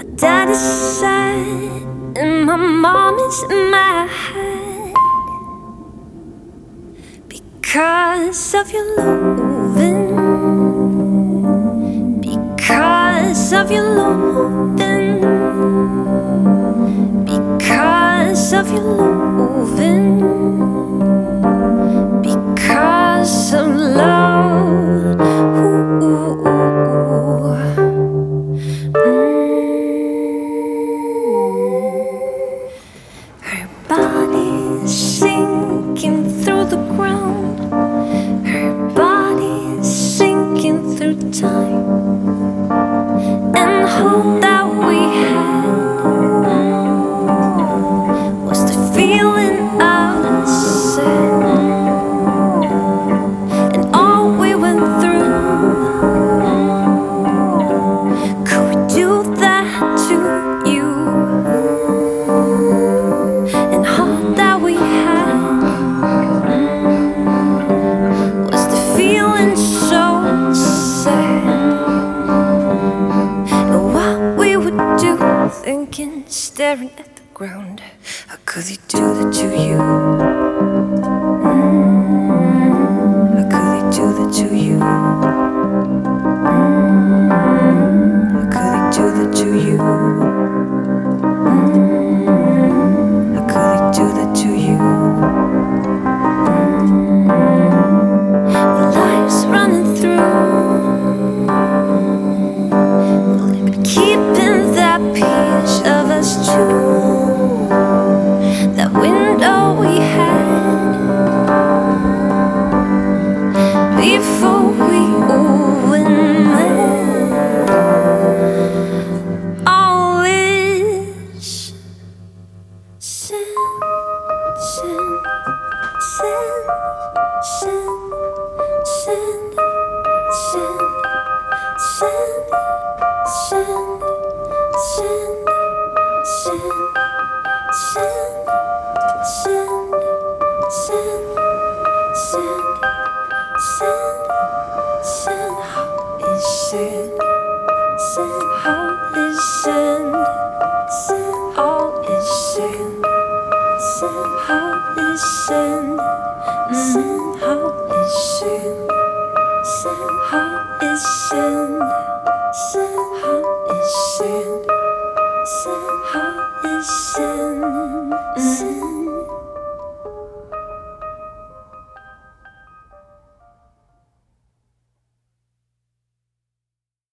Dad is sad and my mom is mad because of your loving, because of your loving, because of your loving, because of love. Ooh. Her body's sinking through the ground. Her body's sinking through time. And all that we had was the feeling of sin. And all we went through, could we do that to you? And all that we had was the feeling so sad. And what we would do, thinking, staring at the ground. How could he do that to you? How could he do that to you? How could he do that to you? How could he do that to you? When life's running through, only been keeping that piece of us too. That window we had before we went. All is sin, sin, sin, sin, sin, sin, sin, sin, sin, sin, sin, sin, sin, sin, sin, sin. How is sin? Sin. How is sin? Sin. How is sin? Sin. How is sin? Sin. How is sin? Sin. How is sin?